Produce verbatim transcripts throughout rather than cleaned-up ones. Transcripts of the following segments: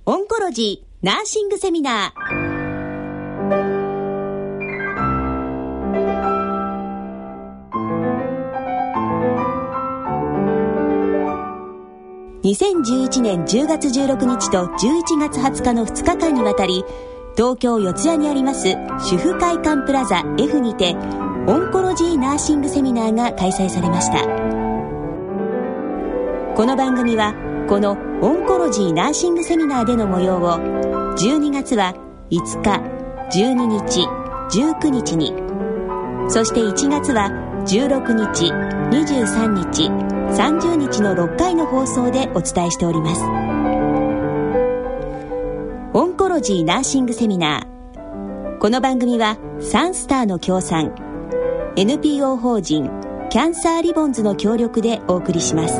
オンコロジーナーシングセミナー。にせんじゅういちねんじゅうがつじゅうろくにちとじゅういちがつはつかのふつかかんにわたり、東京四谷にあります主婦会館プラザ F にてオンコロジーナーシングセミナーが開催されました。この番組はこのオンコロジーナーシングセミナーでの模様をじゅうにがつはいつか、じゅうににち、じゅうくにちに、そしていちがつはじゅうろくにち、にじゅうさんにち、さんじゅうにちのろっかいの放送でお伝えしております。オンコロジーナーシングセミナー。この番組はサンスターの協賛、 エヌピーオー 法人キャンサーリボンズの協力でお送りします。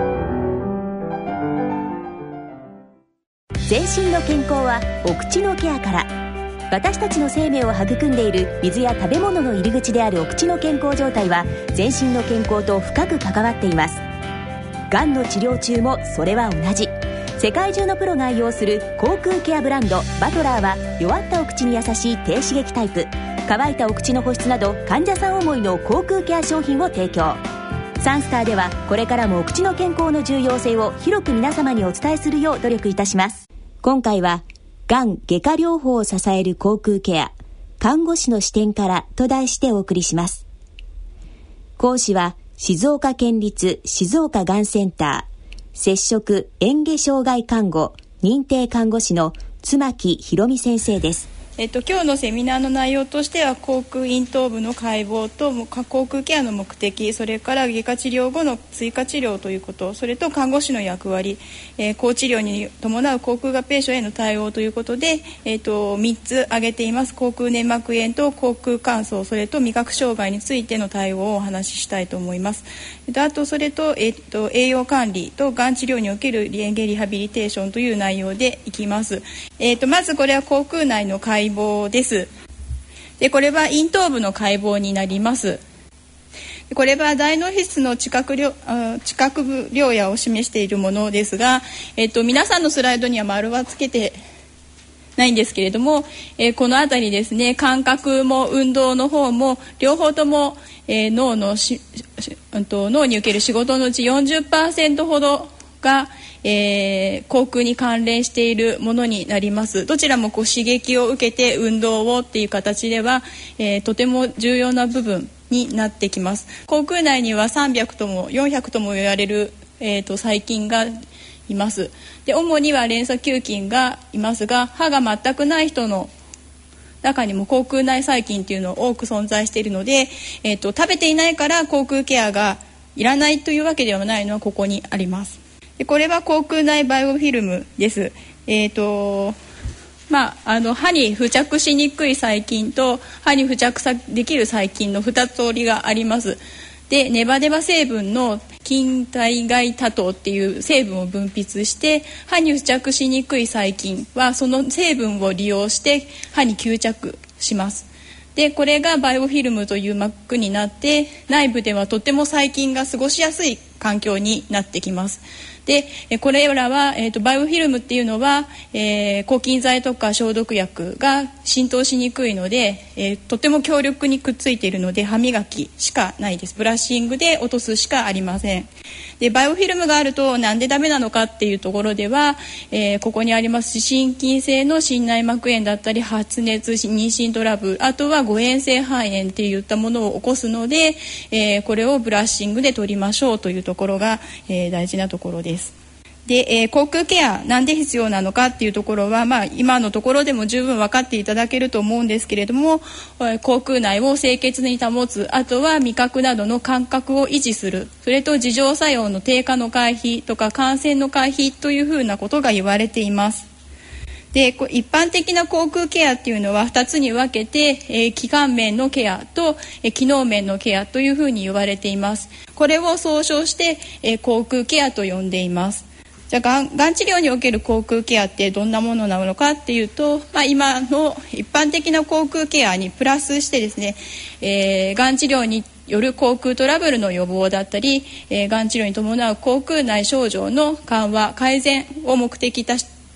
全身の健康はお口のケアから。私たちの生命を育んでいる水や食べ物の入り口であるお口の健康状態は全身の健康と深く関わっています。がんの治療中もそれは同じ。世界中のプロが愛用する口腔ケアブランドバトラーは、弱ったお口に優しい低刺激タイプ、乾いたお口の保湿など患者さん思いの口腔ケア商品を提供。サンスターではこれからもお口の健康の重要性を広く皆様にお伝えするよう努力いたします。今回はがん外科療法を支える口腔ケア、看護師の視点からと題してお送りします。講師は静岡県立静岡がんセンター摂食嚥下障害看護認定看護師の妻木ひろみ先生です。 えっと、今日のセミナーの内容としては、口腔咽頭部の解剖と口腔ケアの目的、それから外科治療後の追加治療ということ、それと看護師の役割、えー、抗治療に伴う口腔合併症への対応ということで、えっと、みっつ挙げています。口腔粘膜炎と口腔乾燥、それと味覚障害についての対応をお話ししたいと思います。えっと、あとそれと、えっと、栄養管理とがん治療における嚥下リハビリテーションという内容でいきます。えっと、まずこれは口腔内の解剖です。で、これは咽頭部の解剖になります。これは大脳皮質の知覚量、知覚部量野を示しているものですが、えっと、皆さんのスライドには丸はつけてないんですけれども、えー、このあたりですね、感覚も運動の方も両方とも、えー、脳のし、うんと、脳における仕事のうち よんじゅっパーセント ほどがえー、口腔に関連しているものになります。どちらもこう刺激を受けて運動をっていう形では、えー、とても重要な部分になってきます。口腔内にはさんびゃくともよんひゃくとも言われる、えー、と細菌がいます。で、主には連鎖球菌がいますが、歯が全くない人の中にも口腔内細菌というのが多く存在しているので、えー、と食べていないから口腔ケアがいらないというわけではないのはここにあります。これは口腔内バイオフィルムです。えーとまあ、あの歯に付着しにくい細菌と歯に付着できる細菌のふたつ通りがあります。で、ネバネバ成分の菌体外多糖っていう成分を分泌して、歯に付着しにくい細菌はその成分を利用して歯に吸着します。で、これがバイオフィルムという膜になって、内部ではとても細菌が過ごしやすい環境になってきます。で、これらは、えーと、バイオフィルムっていうのは、えー、抗菌剤とか消毒薬が浸透しにくいので、えー、とても強力にくっついているので、歯磨きしかないです。ブラッシングで落とすしかありません。で、バイオフィルムがあるとなんでダメなのかっていうところでは、えー、ここにあります心筋性の心内膜炎だったり、発熱、妊娠トラブル、あとは誤嚥性肺炎っていったものを起こすので、えー、これをブラッシングで取りましょうというところが、えー、大事なところです。で、えー、口腔ケアなんで必要なのかっていうところは、まあ、今のところでも十分分かっていただけると思うんですけれども、口腔内を清潔に保つ、あとは味覚などの感覚を維持する、それと自浄作用の低下の回避とか感染の回避というふうなことが言われています。で、一般的な口腔ケアっていうのはふたつに分けて、えー、器官面のケアと、えー、機能面のケアというふうに言われています。これを総称して、えー、口腔ケアと呼んでいます。じゃあがん、がん治療における口腔ケアってどんなものなのかっていうと、まあ、今の一般的な口腔ケアにプラスしてですね、えー、がん治療による口腔トラブルの予防だったり、えー、がん治療に伴う口腔内症状の緩和改善を目的と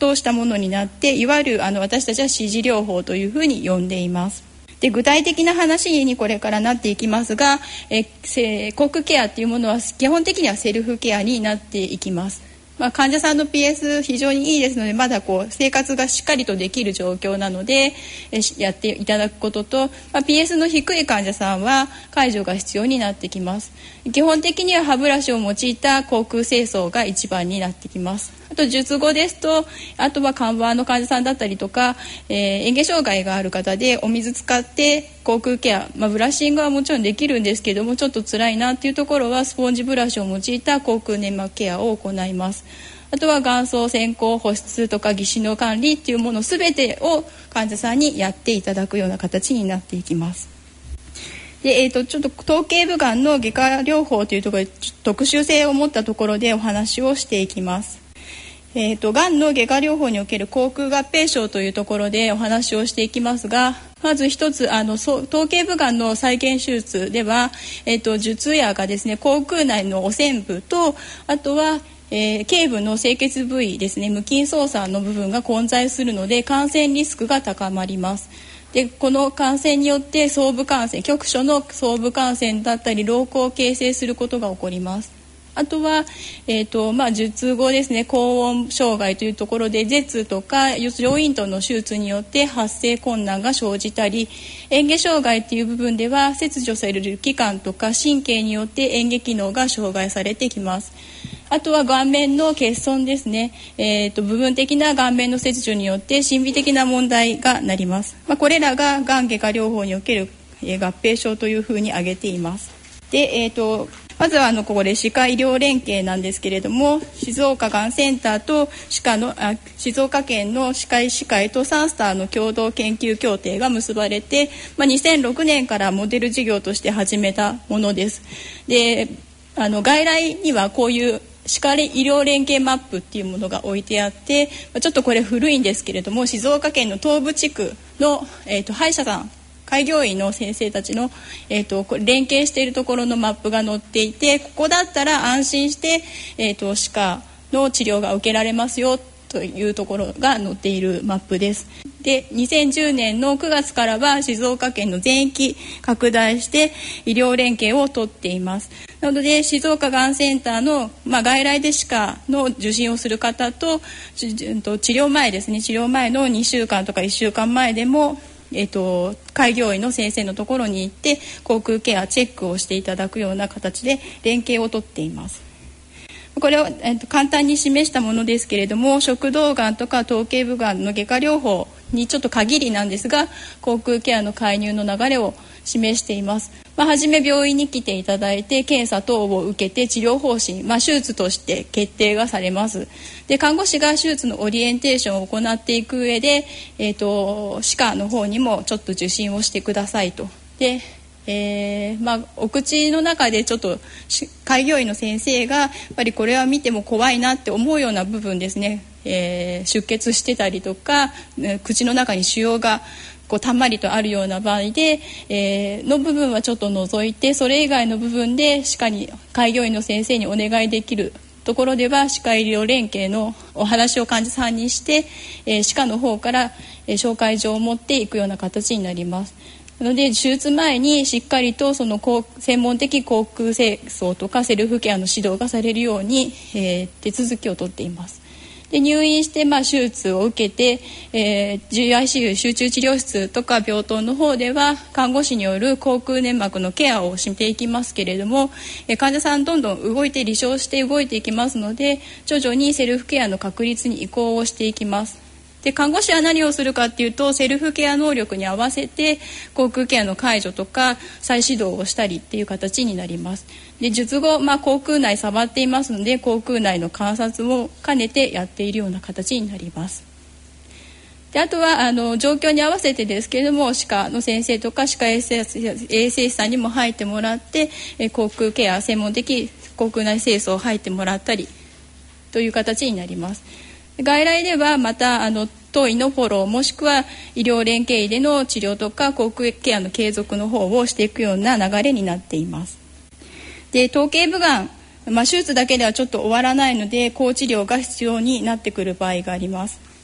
通したものになって、いわゆるあの私たちは支持療法というふうに呼んでいます。で具体的な話にこれからなっていきますが、え口腔ケアというものは基本的にはセルフケアになっていきます。まあ、患者さんの ピーエス 非常にいいですので、まだこう生活がしっかりとできる状況なのでえやっていただくことと、まあ、ピーエス の低い患者さんは介助が必要になってきます。基本的には歯ブラシを用いた口腔清掃が一番になってきます。あと術後ですと、あとは看板の患者さんだったりとか、えー、嚥下障害がある方でお水使って口腔ケア、まあ、ブラッシングはもちろんできるんですけども、ちょっと辛いなっていうところはスポンジブラシを用いた口腔粘膜ケアを行います。あとは眼槽洗口、保湿とか義歯の管理っていうもの全てを患者さんにやっていただくような形になっていきます。で、えー、とちょっと頭頸部がんの外科療法というところで特殊性を持ったところでお話をしていきます。えー、とがんの外科療法における口腔合併症というところでお話をしていきますが、まず一つあの頭頸部がんの再建手術では、えー、と術野がですね、口腔内の汚染部と、あとはえー、頸部の清潔部位ですね、無菌操作の部分が混在するので感染リスクが高まります。でこの感染によって総部感染、局所の総部感染だったり瘻孔を形成することが起こります。あとは、えーとまあ、術後ですね、高温障害というところで舌とか上咽頭の手術によって発生困難が生じたり、嚥下障害という部分では切除される器官とか神経によって嚥下機能が障害されてきます。あとは顔面の欠損ですね、えーと部分的な顔面の切除によって心理的な問題がなります。まあ、これらががん外科療法における、えー、合併症というふうに挙げています。で、えーとまずはあのここで歯科医療連携なんですけれども、静岡がんセンターと歯科のあ静岡県の歯科医師会とサンスターの共同研究協定が結ばれて、まあ、にせんろくねんからモデル事業として始めたものです。であの外来にはこういう歯科医療連携マップっていうものが置いてあって、ちょっとこれ古いんですけれども、静岡県の東部地区の、えーと歯医者さん、開業医の先生たちの、えー、と連携しているところのマップが載っていて、ここだったら安心して、えー、と歯科の治療が受けられますよというところが載っているマップです。でにせんじゅうねんのくがつからは静岡県の全域拡大して医療連携をとっています。なので静岡がんセンターの、まあ、外来で歯科の受診をする方と、治療前ですね、治療前のにしゅうかんとかいっしゅうかんまえでもえー、と開業医の先生のところに行って口腔ケアチェックをしていただくような形で連携をとっています。これを、えー、と簡単に示したものですけれども、食道がんとか頭頸部がんの外科療法にちょっと限りなんですが、口腔ケアの介入の流れを示しています。まあ、はじめ病院に来ていただいて検査等を受けて治療方針、まあ、手術として決定がされます。で看護師が手術のオリエンテーションを行っていく上で、えー、と歯科の方にもちょっと受診をしてくださいと。でえーまあ、お口の中でちょっと開業医の先生がやっぱりこれは見ても怖いなって思うような部分ですね、えー、出血してたりとか、口の中に腫瘍がこうたんまりとあるような場合で、えー、の部分はちょっと除いて、それ以外の部分で歯科に開業医の先生にお願いできるところでは歯科医療連携のお話を患者さんにして、えー、歯科の方から、えー、紹介状を持っていくような形になります。なので手術前にしっかりとその専門的口腔清掃とかセルフケアの指導がされるように、えー、手続きをとっています。で入院して、まあ、手術を受けて、えー、ジーアイシーユー 集中治療室とか病棟の方では看護師による口腔粘膜のケアをしていきますけれども、えー、患者さんどんどん動いて離床して動いていきますので、徐々にセルフケアの確立に移行をしていきます。で看護師は何をするかっていうと、セルフケア能力に合わせて口腔ケアの介助とか再指導をしたりっていう形になります。で術後、まあ、口腔内触っていますので、口腔内の観察も兼ねてやっているような形になります。であとはあの状況に合わせてですけれども、歯科の先生とか歯科衛生衛生士さんにも入ってもらって、え口腔ケア専門的口腔内清掃を入ってもらったりという形になります。外来ではまたあの当医のフォロー、もしくは医療連携医での治療とか口腔ケアの継続の方をしていくような流れになっています。で頭頸部がん、まあ、手術だけではちょっと終わらないので、抗治療が必要になってくる場合があります。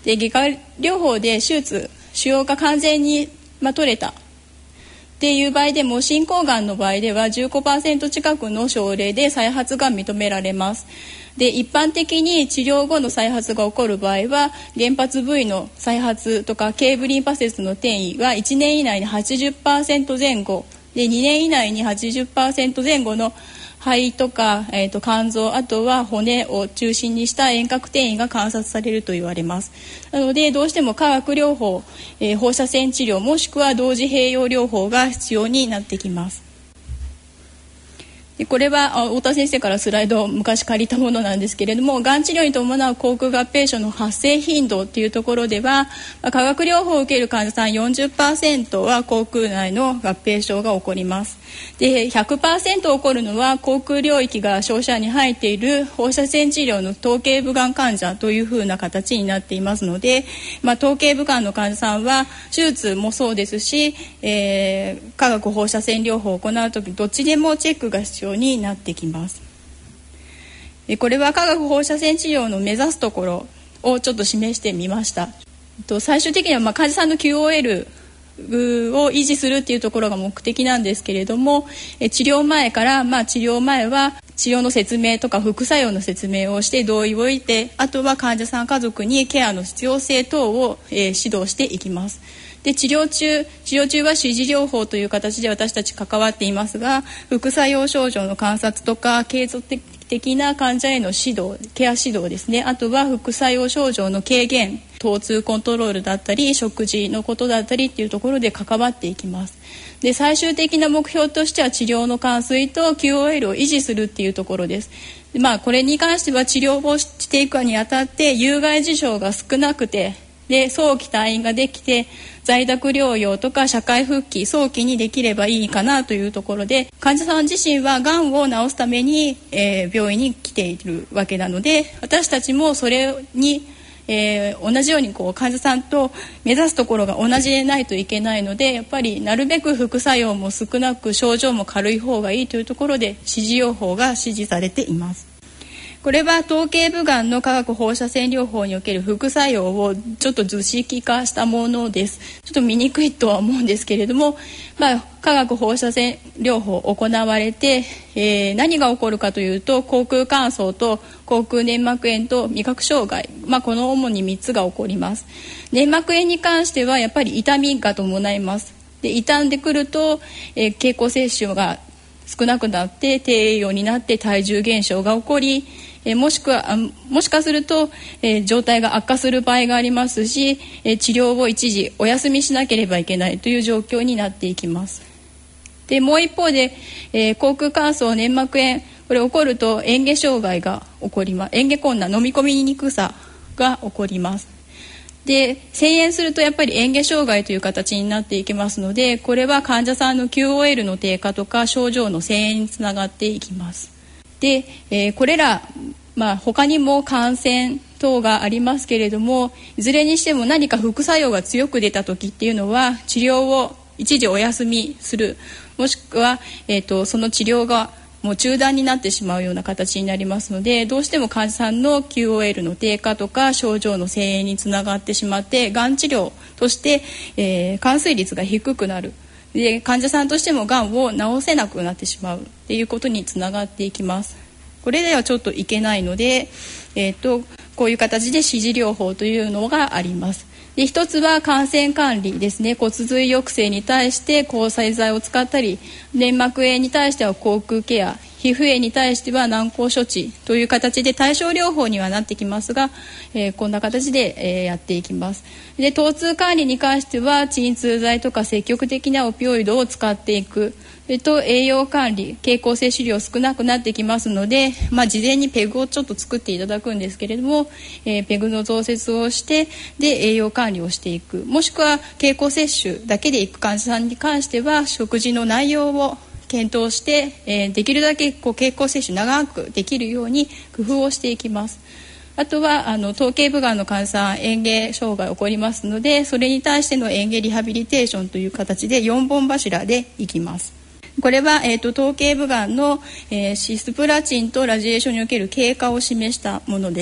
で外科療法で手術腫瘍が完全に、まあ、取れたっていう場合でも、進行がんの場合では じゅうごパーセント 近くの症例で再発が認められます。で一般的に治療後の再発が起こる場合は、原発部位の再発とか頸部リンパ節の転移がいちねん以内に はちじゅっパーセント 前後で、にねん以内に はちじゅっパーセント 前後の肺とか、えー、と肝臓、あとは骨を中心にした遠隔転移が観察されると言われます。なのでどうしても化学療法、えー、放射線治療もしくは同時併用療法が必要になってきます。でこれは太田先生からスライドを昔借りたものなんですけれども、がん治療に伴う口腔合併症の発生頻度というところでは、化学療法を受ける患者さん よんじゅっパーセント は口腔内の合併症が起こります。で ひゃくパーセント 起こるのは口腔領域が照射に入っている放射線治療の頭頸部がん患者というふうな形になっていますので、まあ、頭頸部がんの患者さんは手術もそうですし、えー、化学放射線療法を行うときどっちでもチェックが必要になってきます。これは化学放射線治療の目指すところをちょっと示してみました。最終的にはまあ患者さんの キューオーエルを維持するっていうところが目的なんですけれども、治療前から、まあ、治療前は治療の説明とか副作用の説明をして同意を得て、あとは患者さん家族にケアの必要性等を、えー、指導していきます。で治療中治療中は支持療法という形で私たち関わっていますが、副作用症状の観察とか継続的な患者への指導ケア指導ですね、あとは副作用症状の軽減、疼痛コントロールだったり食事のことだったりっていうところで関わっていきます。で最終的な目標としては治療の完遂と キューオーエル を維持するっていうところです。で、まあ、これに関しては治療をしていくにあたって有害事象が少なくて、で早期退院ができて在宅療養とか社会復帰早期にできればいいかなというところで、患者さん自身はがんを治すために、えー、病院に来ているわけなので、私たちもそれに、えー、同じようにこう患者さんと目指すところが同じでないといけないので、やっぱりなるべく副作用も少なく症状も軽い方がいいというところで支持療法が指示されています。これは頭頸部がんの化学放射線療法における副作用をちょっと図式化したものです。ちょっと見にくいとは思うんですけれども、まあ、化学放射線療法行われて、えー、何が起こるかというと、口腔乾燥と口腔粘膜炎と味覚障害、まあ、この主にみっつが起こります。粘膜炎に関してはやっぱり痛みが伴います。で傷んでくると、えー、経口摂取が少なくなって低栄養になって体重減少が起こり、えー、もしくはもしかすると、えー、状態が悪化する場合がありますし、えー、治療を一時お休みしなければいけないという状況になっていきます。でもう一方で、えー、口腔乾燥粘膜炎、これ起こると嚥下障害が起こります。嚥下困難、飲み込みにくさが起こります。で遷延するとやっぱり嚥下障害という形になっていきますので、これは患者さんの キューオーエル の低下とか症状の遷延につながっていきます。で、えー、これら、まあ、他にも感染等がありますけれども、いずれにしても何か副作用が強く出た時っていうのは治療を一時お休みする、もしくは、えーと、その治療がもう中断になってしまうような形になりますので、どうしても患者さんの キューオーエル の低下とか症状の遷延につながってしまって、がん治療として、えー、完遂率が低くなる。で患者さんとしてもがんを治せなくなってしまうっていうことにつながっていきます。これではちょっといけないので、えーと、こういう形で支持療法というのがあります。で一つは感染管理ですね。骨髄抑制に対して抗生剤を使ったり、粘膜炎に対しては口腔ケア、皮膚炎に対しては軟膏処置という形で対症療法にはなってきますが、えー、こんな形で、えー、やっていきます。で疼痛管理に関しては鎮痛剤とか積極的なオピオイドを使っていく。それと栄養管理、経口摂取量少なくなってきますので、まあ、事前にペグをちょっと作っていただくんですけれども、えー、ペグの増設をしてで栄養管理をしていく、もしくは経口摂取だけでいく患者さんに関しては食事の内容を検討して、えー、できるだけこう経口摂取長くできるように工夫をしていきます。あとはあの頭頸部がんの患者さん嚥下障害起こりますので、それに対しての嚥下リハビリテーションという形でよんぼん柱でいきます。これは、えー、と頭頸部がんの、えー、シスプラチンとラジエーションにおける経過を示したものです。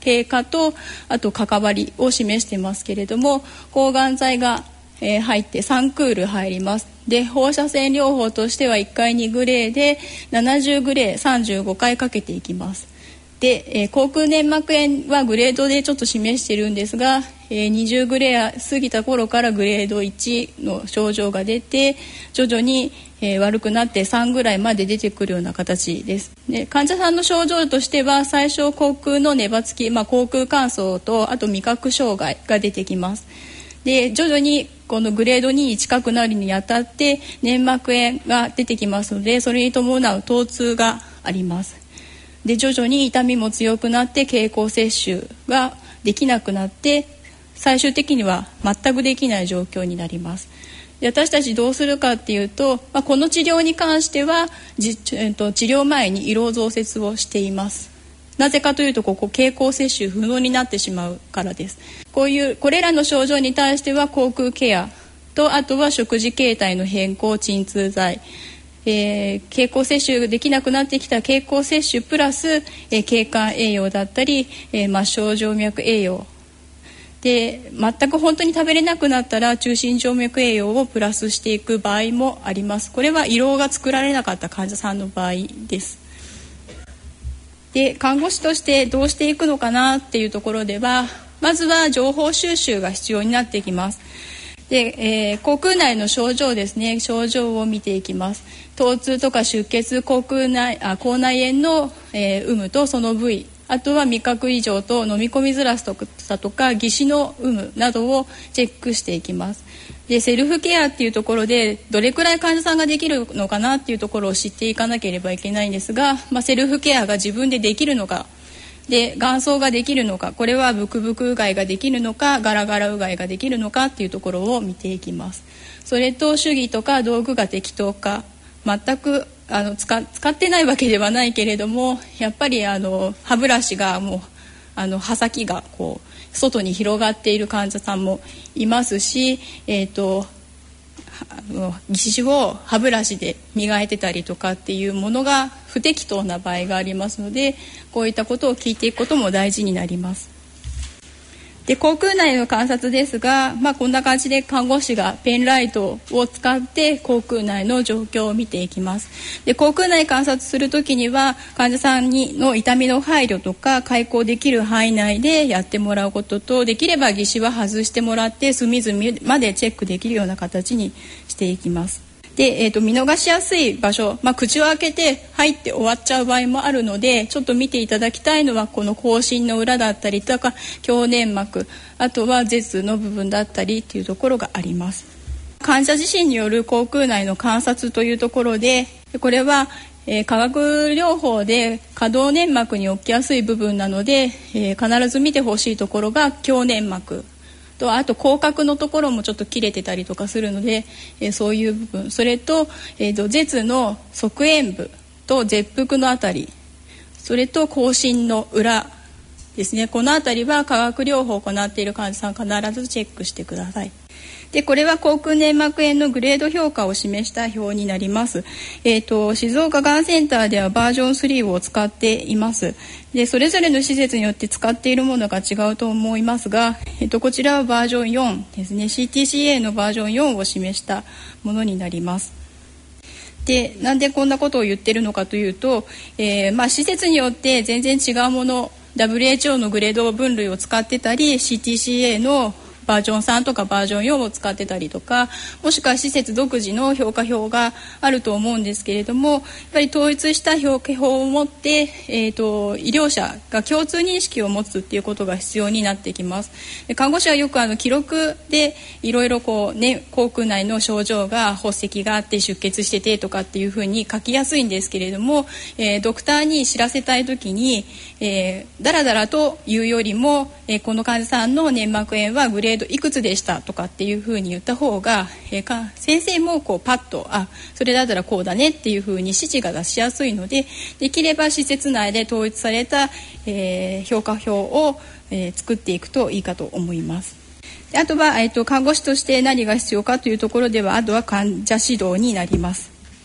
経過とあと関わりを示してますけれども、抗がん剤が、えー、入ってさんクール入ります。で放射線療法としてはいっかいにグレーでななじゅうグレーさんじゅうごかいかけていきます。で、えー、口腔粘膜炎はグレードでちょっと示してるんですが、えー、にじゅうグレー過ぎた頃からグレードいちの症状が出て徐々に、えー、悪くなってさんぐらいまで出てくるような形です。で患者さんの症状としては最初口腔のネバつき、まあ、口腔乾燥とあと味覚障害が出てきます。で徐々にこのグレードにに近くなるにあたって粘膜炎が出てきますので、それに伴う疼痛があります。で徐々に痛みも強くなって経口摂取ができなくなって最終的には全くできない状況になります。で私たちどうするかっていうと、まあ、この治療に関してはじ、えっと、治療前に胃ろ増設をしています。なぜかというとここ経口摂取不能になってしまうからです。こういうこれらの症状に対しては口腔ケアとあとは食事形態の変更、鎮痛剤、えー、経口摂取できなくなってきた経口摂取プラス、えー、経管栄養だったり、えー、末梢静脈栄養で全く本当に食べれなくなったら中心静脈栄養をプラスしていく場合もあります。これは胃ろうが作られなかった患者さんの場合です。で看護師としてどうしていくのかなっていうところでは、まずは情報収集が必要になってきます。で、えー、口腔内の症状ですね、症状を見ていきます。疼痛とか出血、口腔内あ口内炎の、えー、有無とその部位、あとは味覚異常と飲み込みづらさとか義歯の有無などをチェックしていきます。でセルフケアっていうところでどれくらい患者さんができるのかなっていうところを知っていかなければいけないんですが、まあ、セルフケアが自分でできるのかで眼操ができるのか、これはブクブクうがいができるのかガラガラうがいができるのかっていうところを見ていきます。それと手技とか道具が適当か、全くあの 使, 使ってないわけではないけれども、やっぱりあの歯ブラシがもうあの刃先がこう外に広がっている患者さんもいますし、えーと義歯を歯ブラシで磨いてたりとかっていうものが不適当な場合がありますので、こういったことを聞いていくことも大事になります。で口腔内の観察ですが、まあ、こんな感じで看護師がペンライトを使って口腔内の状況を見ていきます。で口腔内観察するときには患者さんにの痛みの配慮とか開口できる範囲内でやってもらうことと、できれば義歯は外してもらって隅々までチェックできるような形にしていきます。で、えーと、見逃しやすい場所、まあ、口を開けて入って終わっちゃう場合もあるので、ちょっと見ていただきたいのはこの口唇の裏だったりとか強粘膜、あとは舌の部分だったりっていうところがあります。患者自身による口腔内の観察というところで、これは、えー、化学療法で可動粘膜に起きやすい部分なので、えー、必ず見てほしいところが強粘膜と、あと口角のところもちょっと切れてたりとかするので、えー、そういう部分、それと、えーと、舌の側縁部と舌腹のあたり、それと口唇の裏ですね、このあたりは化学療法を行っている患者さん必ずチェックしてください。でこれは口腔粘膜炎のグレード評価を示した表になります。えーと、静岡がんセンターではバージョンスリーを使っています。でそれぞれの施設によって使っているものが違うと思いますが、えーと、こちらはバージョンよんですね、 シーティーシーエー のバージョンよんを示したものになります。でなんでこんなことを言ってるのかというと、えーまあ、施設によって全然違うもの、 ダブリューエイチオー のグレード分類を使ってたり シーティーシーエー のバージョンさんとかバージョンよんを使ってたりとか、もしくは施設独自の評価表があると思うんですけれども、やっぱり統一した評価表を持って、えーと、医療者が共通認識を持つっていうことが必要になってきます。で看護師はよくあの記録でいろいろこう、ね、口腔内の症状が発石があって出血しててとかっていうふうに書きやすいんですけれども、えー、ドクターに知らせたいときに、えー、だらだらと言うよりも、えー、この患者さんの粘膜炎はグレードいくつでしたとかっていうふうに言った方が、えー、か先生もこうパッとあそれだったらこうだねっていうふうに指示が出しやすいので、できれば施設内で統一された、えー、評価表を、えー、作っていくといいかと思います。であとは、えーと、看護師として何が必要かというところでは、あとは患者指導になります。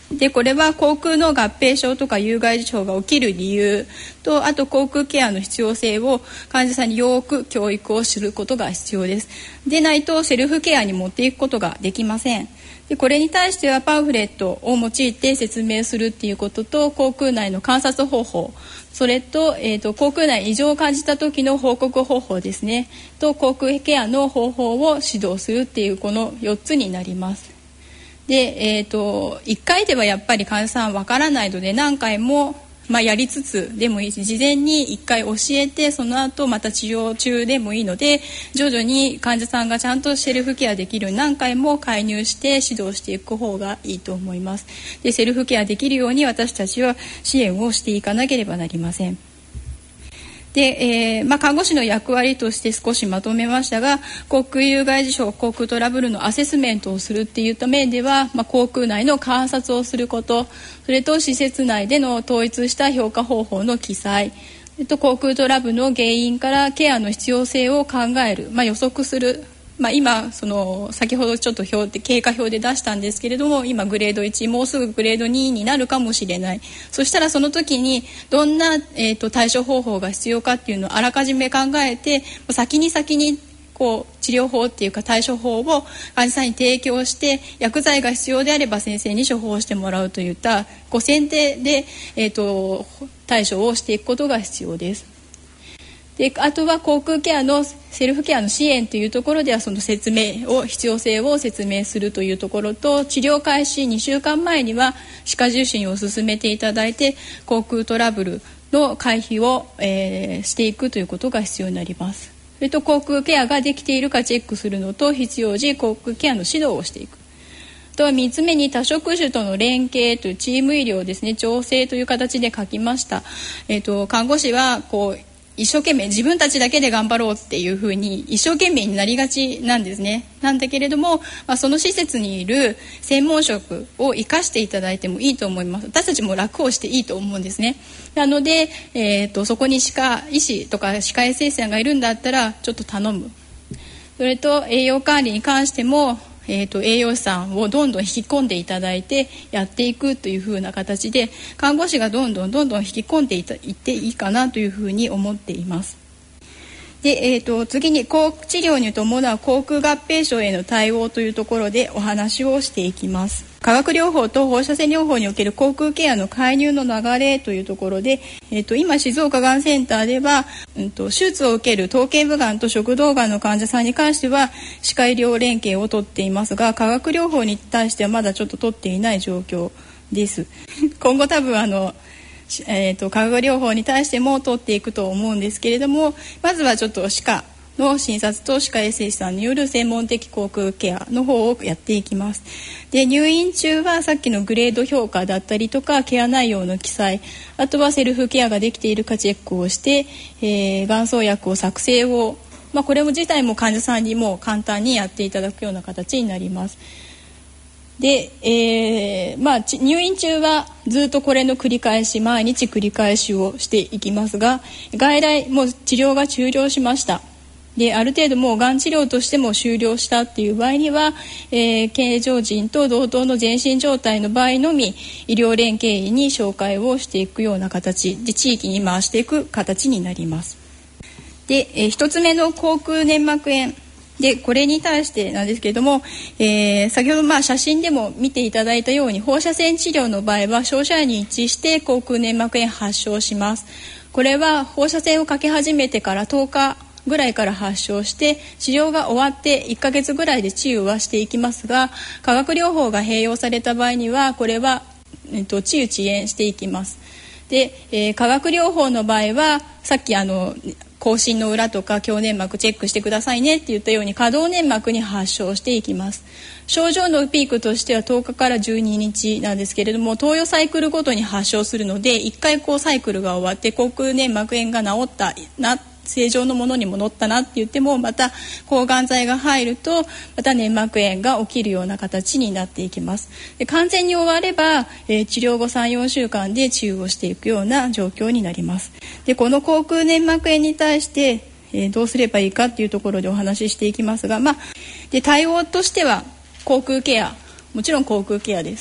でこれは口腔の合併症とか有害事象が起きる理由と、あと口腔ケアの必要性を患者さんによく教育をすることが必要です。でないとセルフケアに持っていくことができません。でこれに対してはパンフレットを用いて説明するっていうことと、口腔内の観察方法、それと、えーと、口腔内に異常を感じた時の報告方法ですねと、口腔ケアの方法を指導するっていうこのよっつになります。で、えーと、いっかいではやっぱり患者さんわからないので、何回も、まあ、やりつつでもいいし、事前にいっかい教えて、その後また治療中でもいいので、徐々に患者さんがちゃんとセルフケアできるように何回も介入して指導していく方がいいと思います。でセルフケアできるように私たちは支援をしていかなければなりません。で、えーまあ、看護師の役割として少しまとめましたが、口腔有害事象、口腔トラブルのアセスメントをするっていった面では、まあ、口腔内の観察をすること、それと施設内での統一した評価方法の記載、えっと、口腔トラブルの原因からケアの必要性を考える、まあ、予測する、まあ、今その先ほどちょっと表で経過表で出したんですけれども、今グレードいち、もうすぐグレードにになるかもしれない。そしたらその時にどんな、えーと、対処方法が必要かっていうのをあらかじめ考えて、先に先にこう治療法っていうか対処法を患者さんに提供して、薬剤が必要であれば先生に処方してもらうといったご選定で、えーと、対処をしていくことが必要です。であとは口腔ケアのセルフケアの支援というところでは、その説明を必要性を説明するというところと、治療開始にしゅうかんまえには歯科受診を進めていただいて、口腔トラブルの回避を、えー、していくということが必要になります。それと口腔ケアができているかチェックするのと、必要時口腔ケアの指導をしていく。あとはみっつめに多職種との連携というチーム医療ですね、調整という形で書きました。えーと、看護師はこう一生懸命自分たちだけで頑張ろうっていうふうに一生懸命になりがちなんですね。なんだけれども、まあ、その施設にいる専門職を生かしていただいてもいいと思います。私たちも楽をしていいと思うんですね。なので、えーと、そこに歯科医師とか歯科衛生士さんがいるんだったらちょっと頼む。それと栄養管理に関しても、えーと、栄養士さんをどんどん引き込んでいただいてやっていくというふうな形で、看護師がどんどんどんどん引き込んでいっていいかなというふうに思っています。で、えーと、次に口治療に伴う口腔合併症への対応というところでお話をしていきます。化学療法と放射線療法における口腔ケアの介入の流れというところで、えーと、今静岡がんセンターでは、うんと、手術を受ける頭頸部がんと食道がんの患者さんに関しては歯科医療連携をとっていますが、化学療法に対してはまだちょっと取っていない状況です。今後多分あのえーと、化学療法に対しても取っていくと思うんですけれども、まずはちょっと歯科の診察と歯科衛生士さんによる専門的口腔ケアの方をやっていきます。で、入院中はさっきのグレード評価だったりとかケア内容の記載、あとはセルフケアができているかチェックをして、えー、がん創薬を作成を、まあ、これも自体も患者さんにも簡単にやっていただくような形になります。で、えーまあ、入院中はずっとこれの繰り返し、毎日繰り返しをしていきますが、外来もう治療が終了しました。で、ある程度もうがん治療としても終了したっていう場合には、えー、経常人と同等の全身状態の場合のみ医療連携医に紹介をしていくような形で地域に回していく形になります。で、えー、一つ目の口腔粘膜炎で、これに対してなんですけれども、えー、先ほどまあ写真でも見ていただいたように、放射線治療の場合は照射野に一致して口腔粘膜炎発症します。これは放射線をかけ始めてからとおかぐらいから発症して、治療が終わっていっかげつぐらいで治癒はしていきますが、化学療法が併用された場合にはこれは、えっと、治癒遅延していきます。で、えー、化学療法の場合はさっきあの口唇の裏とか胸粘膜チェックしてくださいねって言ったように可動粘膜に発症していきます。症状のピークとしてはとおかからじゅうににちなんですけれども、投与サイクルごとに発症するので、いっかいこうサイクルが終わって口腔粘膜炎が治ったな、正常のものに戻ったなって言っても、また抗がん剤が入るとまた粘膜炎が起きるような形になっていきます。で、完全に終われば、えー、治療後 さん,よん 週間で治癒をしていくような状況になります。で、この口腔粘膜炎に対して、えー、どうすればいいかっていうところでお話ししていきますが、まあ、で対応としては口腔ケア、もちろん口腔ケアです。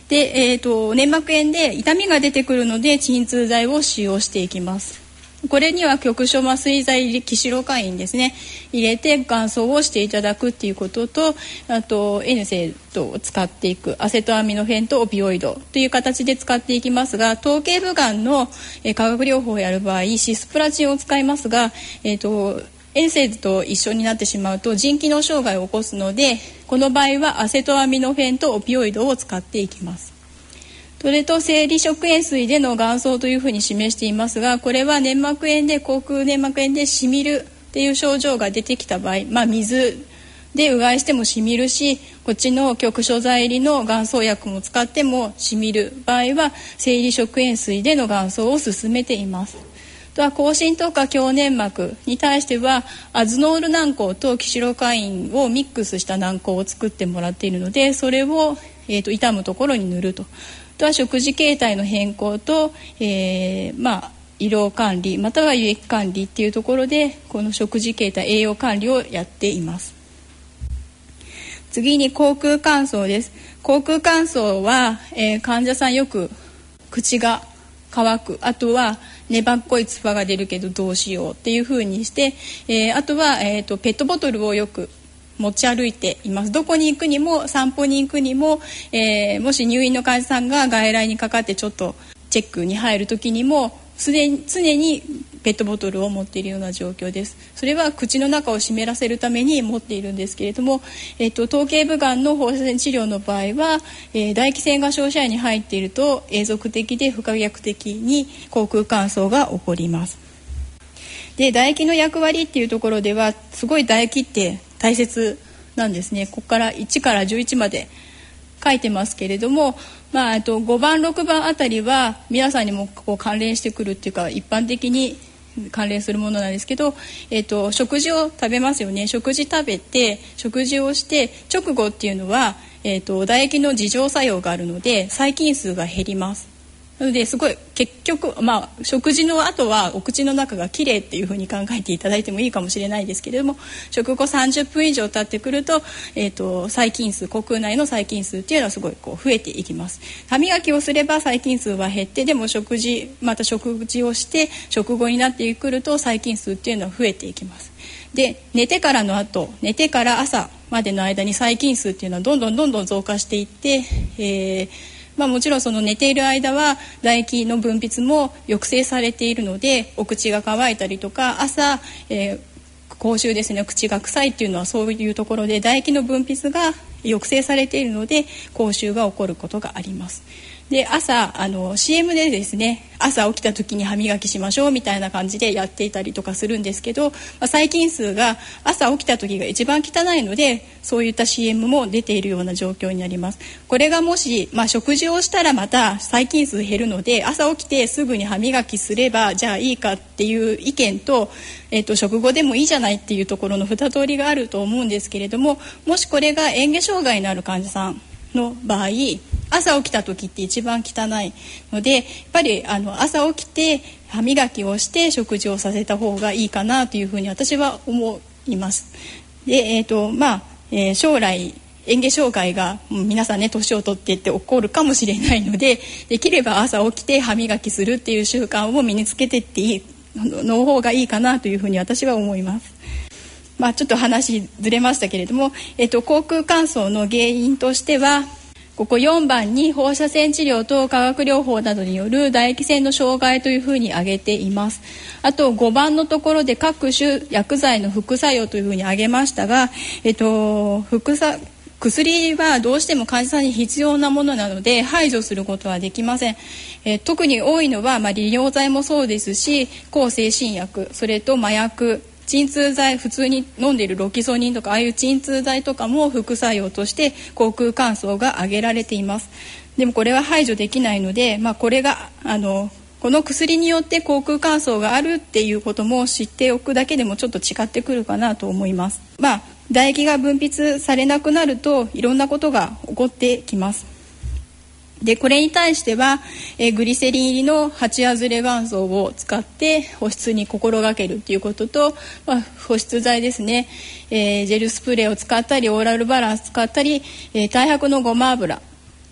で、えーと、粘膜炎で痛みが出てくるので鎮痛剤を使用していきます。これには局所麻酔剤キシロカインですね入れて乾燥をしていただくっていうことと、あと エヌセイドを使っていくアセトアミノフェンとオピオイドという形で使っていきますが、頭頸部がんの、えー、化学療法をやる場合シスプラチンを使いますが、えーとエンセイズと一緒になってしまうと腎機能障害を起こすので、この場合はアセトアミノフェンとオピオイドを使っていきます。それと生理食塩水での乾燥というふうに示していますが、これは粘膜炎で口腔粘膜炎でしみるっていう症状が出てきた場合、まあ、水でうがいしてもしみるし、こっちの局所剤入りの乾燥薬も使ってもしみる場合は生理食塩水での乾燥を進めています。あとは口唇とか強粘膜に対してはアズノール軟膏とキシロカインをミックスした軟膏を作ってもらっているので、それを、えーと、痛むところに塗ると。あとは食事形態の変更と、えー、まあ胃ろう管理または輸液管理っていうところでこの食事形態栄養管理をやっています。次に口腔乾燥です。口腔乾燥は、えー、患者さんよく口が乾く、あとは粘っこいつばが出るけどどうしようっていう風にして、えー、あとは、えーと、ペットボトルをよく持ち歩いています。どこに行くにも散歩に行くにも、えー、もし入院の患者さんが外来にかかってちょっとチェックに入る時にも常に、常にペットボトルを持っているような状況です。それは口の中を湿らせるために持っているんですけれども、えーと、頭頸部がんの放射線治療の場合は、えー、唾液腺が照射野に入っていると永続的で不可逆的に口腔乾燥が起こります。で、唾液の役割っていうところではすごい唾液って大切なんですね。ここからいちからじゅういちまで書いてますけれども、まあ、あとごばんろくばんあたりは皆さんにもこう関連してくるっていうか一般的に関連するものなんですけど、えーと、食事を食べますよね。食事食べて食事をして直後っていうのは、えーと、唾液の自浄作用があるので細菌数が減ります。なのですごい結局、まあ、食事の後はお口の中がきれいっていうふうに考えていただいてもいいかもしれないですけれども、食後さんじゅっぷん以上経ってくると、えーと、細菌数口腔内の細菌数っていうのはすごいこう増えていきます。歯磨きをすれば細菌数は減って、でも食事また食事をして食後になってくると細菌数っていうのは増えていきます。で、寝てからの後寝てから朝までの間に細菌数っていうのはどんどんどんどん増加していって、えーまあ、もちろんその寝ている間は唾液の分泌も抑制されているのでお口が乾いたりとか朝、えー、口臭ですね、口が臭いっていうのはそういうところで唾液の分泌が抑制されているので口臭が起こることがあります。で、朝あの シーエム でですね、朝起きた時に歯磨きしましょうみたいな感じでやっていたりとかするんですけど、まあ、細菌数が朝起きた時が一番汚いのでそういった シーエム も出ているような状況になります。これがもし、まあ、食事をしたらまた細菌数減るので朝起きてすぐに歯磨きすればじゃあいいかっていう意見と、えっと、食後でもいいじゃないっていうところの二通りがあると思うんですけれども、もしこれが嚥下障害のある患者さんの場合、朝起きた時って一番汚いのでやっぱりあの朝起きて歯磨きをして食事をさせた方がいいかなというふうに私は思います。で、えーとまあえー、将来嚥下障害が皆さんね年を取っていって起こるかもしれないので、できれば朝起きて歯磨きするっていう習慣を身につけていっていいの方がいいかなというふうに私は思います。まあ、ちょっと話ずれましたけれども、えっと、口腔乾燥の原因としてはここよんばんに放射線治療と化学療法などによる唾液腺の障害というふうに挙げています。あとごばんのところで各種薬剤の副作用というふうに挙げましたが、えっと、副作薬はどうしても患者さんに必要なものなので排除することはできません。えー、特に多いのは、まあ、利尿剤もそうですし抗精神薬、それと麻薬、鎮痛剤、普通に飲んでいるロキソニンとかああいう鎮痛剤とかも副作用として口腔乾燥が挙げられています。でもこれは排除できないので、まあ、これがあのこの薬によって口腔乾燥があるっていうことも知っておくだけでもちょっと違ってくるかなと思います。まあ、唾液が分泌されなくなるといろんなことが起こってきます。で、これに対しては、えー、グリセリン入りのはちアズレ元素を使って保湿に心がけるということと、まあ、保湿剤ですね、えー、ジェルスプレーを使ったりオーラルバランス使ったり、えー、太白のごま油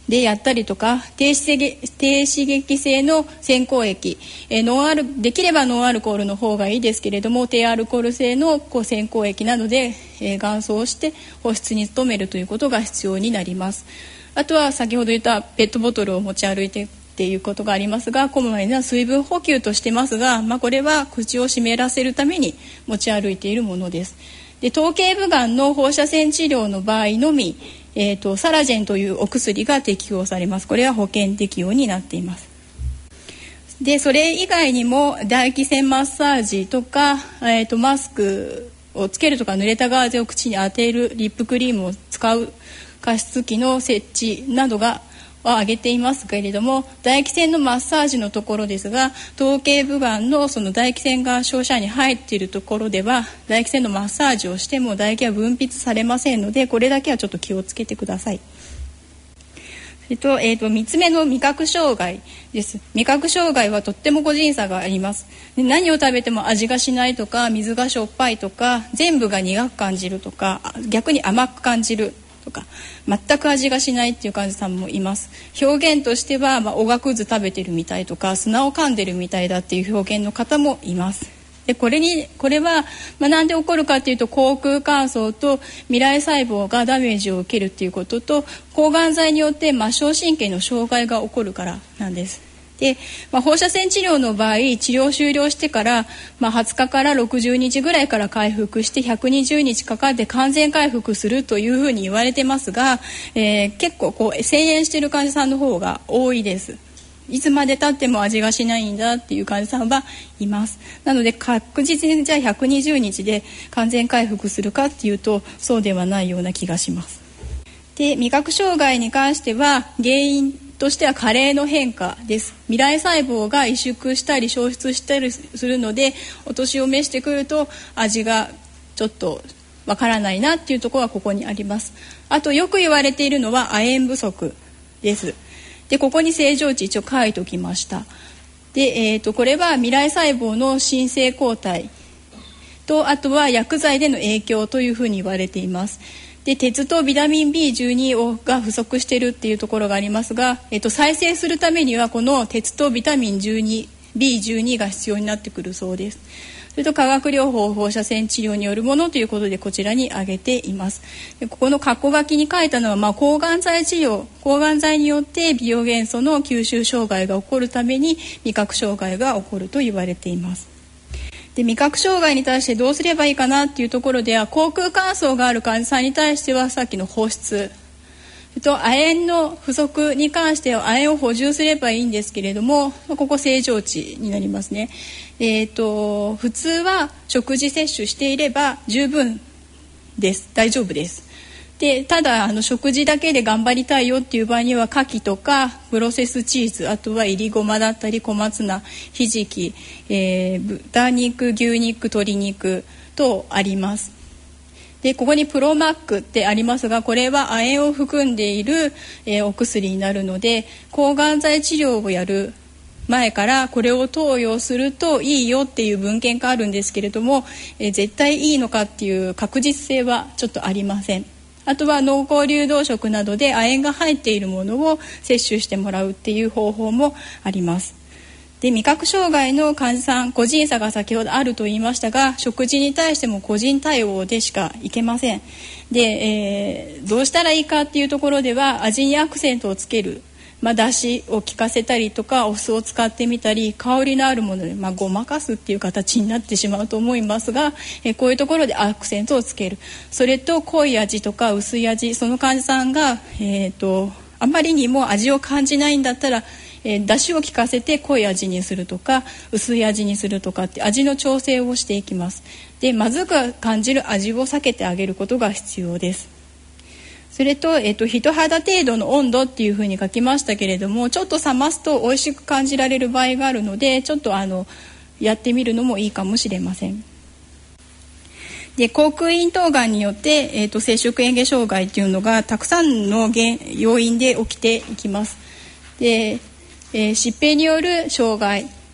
でやったりとか、低刺激、低刺激性の洗香液、えー、ノンアルできればノンアルコールの方がいいですけれども、低アルコール性のこう洗香液などで、えー、乾燥して保湿に努めるということが必要になります。あとは先ほど言ったペットボトルを持ち歩いてっていうことがありますが、こまめな水分補給としてますが、まあ、これは口を湿らせるために持ち歩いているものです。で、頭頸部がんの放射線治療の場合のみ、えーと、サラジェンというお薬が適用されます。これは保険適用になっています。で、それ以外にも唾液腺マッサージとか、えーと、マスクをつけるとか、濡れたガーゼを口に当てるリップクリームを使う加湿器の設置などがは挙げていますけれども、唾液腺のマッサージのところですが、頭頸部がんのその唾液腺が照射に入っているところでは、唾液腺のマッサージをしても唾液は分泌されませんので、これだけはちょっと気をつけてください。それと、えーと、みっつめの味覚障害です。味覚障害はとっても個人差があります。で、何を食べても味がしないとか、水がしょっぱいとか、全部が苦く感じるとか、逆に甘く感じるとか、全く味がしないっていう患者さんもいます。表現としては、まあ、おがくず食べてるみたいとか、砂を噛んでるみたいだっていう表現の方もいます。で、これにこれは、まあ、なんで起こるかというと、口腔乾燥と未来細胞がダメージを受けるっていうことと、抗がん剤によって末梢神経の障害が起こるからなんです。で、まあ、放射線治療の場合、治療終了してから、まあ、はつかからろくじゅうにちぐらいから回復してひゃくにじゅうにちかかって完全回復するというふうに言われてますが、えー、結構こう遷延している患者さんの方が多いです。いつまで経っても味がしないんだっていう患者さんはいます。なので確実にじゃあひゃくにじゅうにちで完全回復するかっていうと、そうではないような気がします。で、味覚障害に関しては原因としては加齢の変化です。未来細胞が萎縮したり消失したりするので、お年を召してくると味がちょっとわからないなっていうところはここにあります。あとよく言われているのは亜鉛不足です。で、ここに正常値一応書いておきました。で、えーと、これは未来細胞の新生抗体と、あとは薬剤での影響というふうに言われています。で、鉄とビタミン ビーじゅうに をが不足しているっていうところがありますが、えっと、再生するためにはこの鉄とビタミンじゅうに、ビーじゅうに が必要になってくるそうです。それと化学療法放射線治療によるものということでこちらに挙げています。で、ここの括弧書きに書いたのは、まあ、抗がん剤治療、抗がん剤によって微量元素の吸収障害が起こるために味覚障害が起こると言われています。で、味覚障害に対してどうすればいいかなっていうところでは、口腔乾燥がある患者さんに対してはさっきの保湿と亜鉛の不足に関しては亜鉛を補充すればいいんですけれども、ここ正常値になりますね。えーと、普通は食事摂取していれば十分です。大丈夫です。で、ただあの食事だけで頑張りたいよっていう場合には、牡蠣とかプロセスチーズ、あとはいりごまだったり小松菜、ひじき、えー、豚肉、牛肉、鶏肉とあります。で、ここにプロマックってありますが、これは亜鉛を含んでいる、えー、お薬になるので、抗がん剤治療をやる前からこれを投与するといいよっていう文献があるんですけれども、えー、絶対いいのかっていう確実性はちょっとありません。あとは濃厚流動食などで亜鉛が入っているものを摂取してもらうっていう方法もあります。で、味覚障害の患者さん、個人差が先ほどあると言いましたが、食事に対しても個人対応でしかいけません。で、えー、どうしたらいいかっていうところでは、味にアクセントをつける、まあ、だしを効かせたりとか、お酢を使ってみたり、香りのあるもので、まあ、ごまかすっていう形になってしまうと思いますが、えー、こういうところでアクセントをつける。それと濃い味とか薄い味、その患者さんが、えーと、あまりにも味を感じないんだったら、えー、だしを効かせて濃い味にするとか薄い味にするとかって味の調整をしていきます。で、まずく感じる味を避けてあげることが必要です。それと、えーと、人肌程度の温度っていうふうに書きましたけれども、ちょっと冷ますと美味しく感じられる場合があるので、ちょっとあのやってみるのもいいかもしれません。で、口腔咽頭がんによって、えーと、生殖嚥下障害っていうのがたくさんの原要因で起きていきます。で、えー、疾病による障害、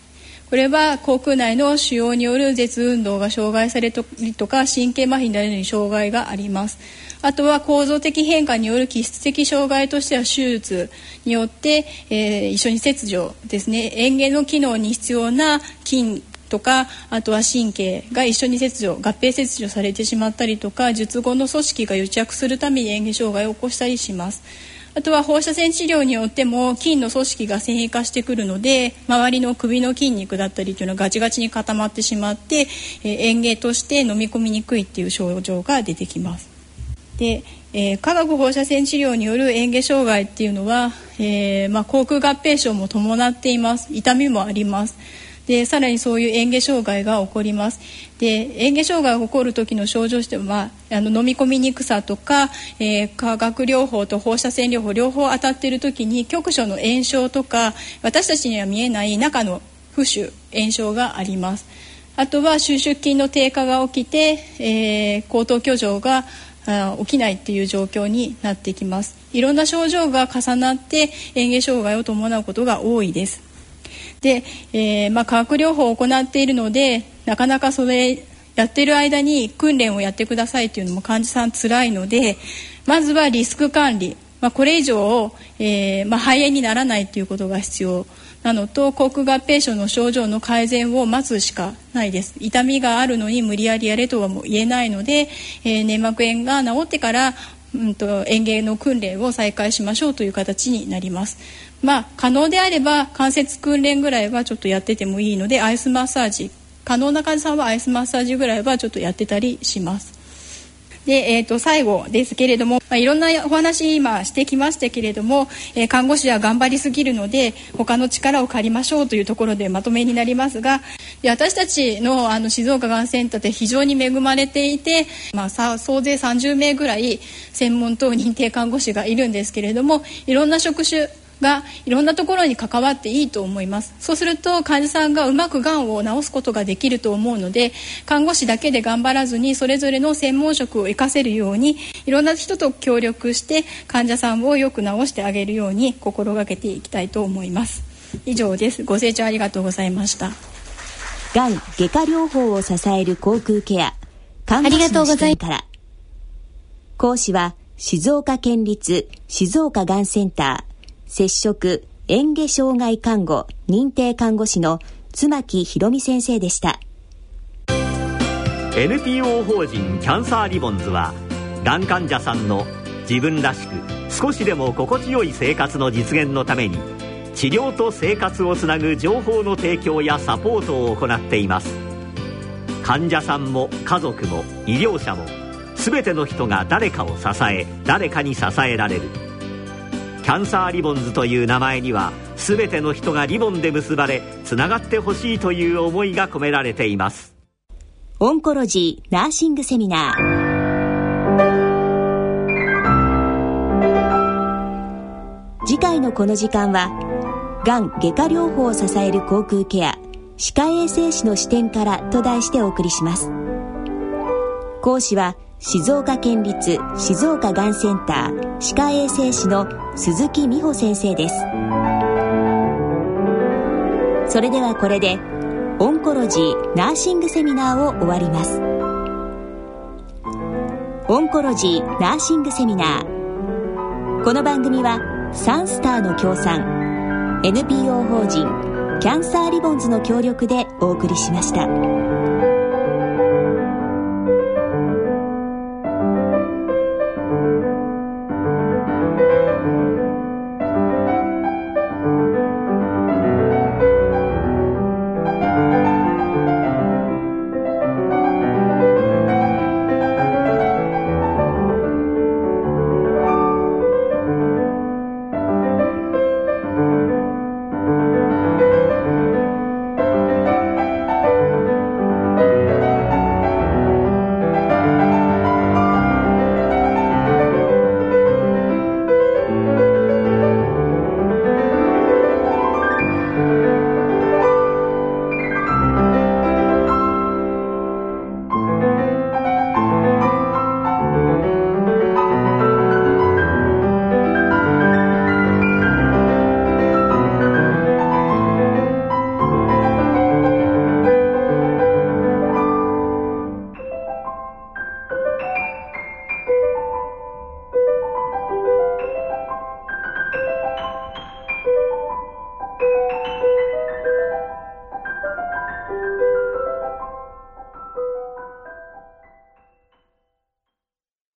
これは口腔内の腫瘍による舌運動が障害されたりとか神経麻痺などに障害があります。あとは構造的変化による気質的障害としては手術によって、えー、一緒に切除ですね、嚥下の機能に必要な筋とか、あとは神経が一緒に切除合併切除されてしまったりとか、術後の組織が癒着するために嚥下障害を起こしたりします。あとは放射線治療によっても筋の組織が繊維化してくるので、周りの首の筋肉だったりというのがガチガチに固まってしまって、えー、嚥下として飲み込みにくいっていう症状が出てきます。で、えー、化学放射線治療による嚥下障害っていうのは、えーまあ、口腔合併症も伴っています。痛みもあります。で、さらにそういう嚥下障害が起こります。で、嚥下障害が起こる時の症状としては、あの飲み込みにくさとか、えー、化学療法と放射線療法両方当たっている時に局所の炎症とか、私たちには見えない中の浮腫炎症があります。あとは収縮筋の低下が起きて、えー、口頭挙上が起きないっていう状況になってきます。いろんな症状が重なって嚥下障害を伴うことが多いです。で、えーまあ、化学療法を行っているので、なかなかそれやっている間に訓練をやってくださいというのも患者さん辛いので、まずはリスク管理、まあ、これ以上、えーまあ、肺炎にならないということが必要なのと、口腔合併症の症状の改善を待つしかないです。痛みがあるのに無理やりやれとはもう言えないので、えー、粘膜炎が治ってから、うんと、嚥下の訓練を再開しましょうという形になります。まあ、可能であれば関節訓練ぐらいはちょっとやっててもいいので、アイスマッサージ、可能な患者さんはアイスマッサージぐらいはちょっとやってたりします。で、えー、と最後ですけれども、まあ、いろんなお話今してきましたけれども、えー、看護師は頑張りすぎるので他の力を借りましょうというところでまとめになりますが、で、私たち の, あの静岡がんセンターって非常に恵まれていて、まあ、さ総勢さんじゅうめいぐらい専門と認定看護師がいるんですけれども、いろんな職種がいろんなところに関わっていいと思います。そうすると患者さんがうまくがんを治すことができると思うので、看護師だけで頑張らずにそれぞれの専門職を活かせるように、いろんな人と協力して患者さんをよく治してあげるように心がけていきたいと思います。以上です。ご清聴ありがとうございました。 がん外科療法を支える口腔ケア、看護師の視点から。講師は静岡県立静岡がんセンター接触嚥下障害看護認定看護師の妻木ひろみ先生でした。 エヌピーオー 法人キャンサーリボンズは、がん患者さんの自分らしく少しでも心地よい生活の実現のために、治療と生活をつなぐ情報の提供やサポートを行っています。患者さんも家族も医療者も、全ての人が誰かを支え、誰かに支えられる。キャンサーリボンズという名前には、全ての人がリボンで結ばれつながってほしいという思いが込められています。 オンコロジーナーシングセミナー。次回のこの時間は、がん外科療法を支える口腔ケア、歯科衛生士の視点からと題してお送りします。講師は静岡県立静岡がんセンター歯科衛生士の鈴木美穂先生です。それではこれでオンコロジーナーシングセミナーを終わります。オンコロジーナーシングセミナー。この番組はサンスターの協賛、 エヌピーオー 法人キャンサーリボンズの協力でお送りしました。